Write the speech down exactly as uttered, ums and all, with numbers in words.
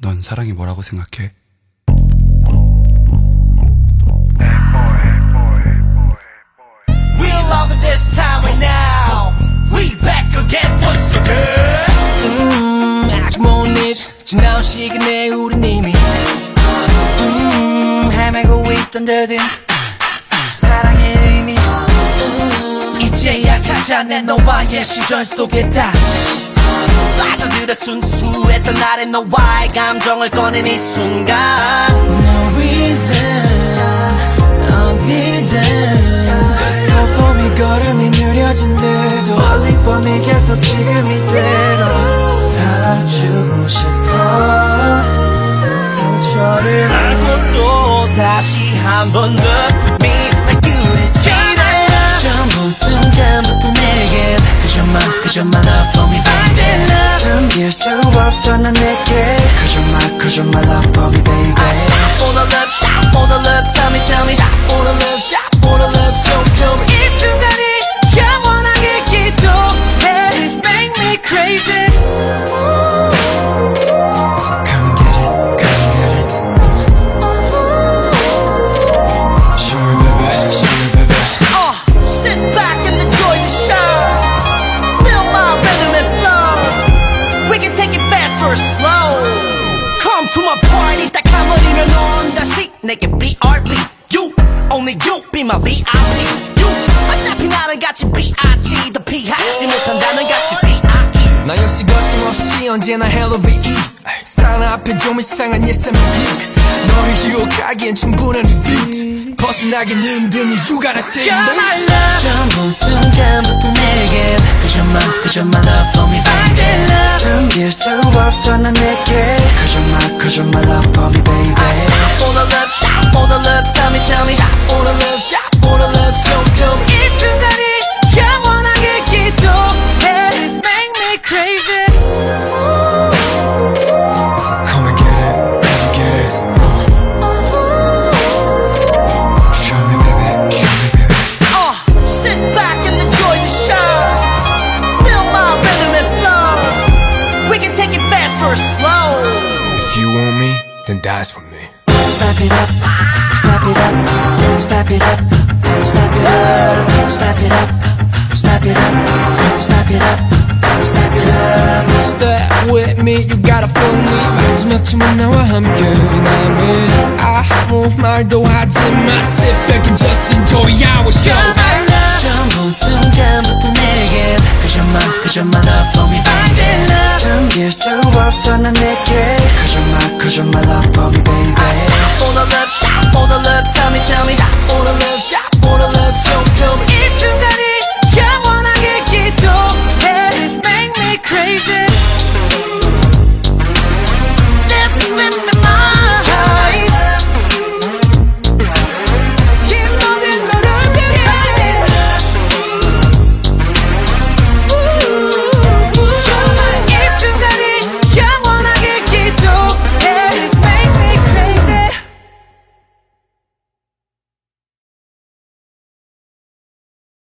넌 사랑이 뭐라고 생각해? We love this time right now. We back again once again. 음, 아직 못 잊어 지나온 시간에 우린 이미 음, 헤매고 있던 듯이 사랑의 의미 음, 이제야 찾아낸 너와의 시절 속에 다시 빠져들어 순수했던 나의 너와의 감정을 꺼낸 이 순간 No reason 어디든 Just go for me 걸음이 느려진대도 Only for me 계속 지금 이대로 살아주고 싶어 상처를 안고 또 다시 한 번 더 미나기를 처음 본 순간부터 내게 그저만 그저만 love for me baby 숨길 수 없어 난 내게 그저만 그저만 love for me baby I shot for the love, shot for the love Tell me, tell me, shot for the love, shot for the love Don't tell me 이 순간이 영원하게 기도해 Please make me crazy Come get it, come get it Show me baby, show me baby uh, Sit back and enjoy the show Feel my rhythm and flow We can take it fast or slow Come to my party 딱 한 번이면 넌 다시 내게 B R B You, only you be my V I P You, 어차피 나는 같이 B I G 더 피하지 못한다는 같이 B I E 나 역시 거침없이 언제나 Hello V E 사랑 앞에 좀 이상한 예상의 빅 너를 유혹하기엔 충분한 beat 벗어나기는 든 You gotta say You're my love 처음 본 순간부터 내게 그저만 그저만 love for me baby 숨길 수 없어 난 내게 그저만 그저만 love for me baby I shot for the love, shot for the love Tell me, tell me Shot for the love, shot for the love Don't tell me 이 순간이 영원하게 기도해 Please make me crazy Come and get it, come and get it Show me baby, show me baby uh, Sit back and enjoy the show Feel my rhythm and flow We can take it fast or slow If you want me, then that's for me Step it up, step it up, step it up, step it up, step it up, step it up, step it up, step it up. Step with me, you gotta feel me. 마지막쯤은 나와 함께 남은 아무 말도 하지 마. Sit back and just enjoy our show. 처음 본 순간부터 내게 그저만 그저만 love for me baby. 숨길 수 없어 난 내게 그저만 그저만 love for me baby. I shot for the love, shot for the love. Tell me, tell me, shot for the love, shot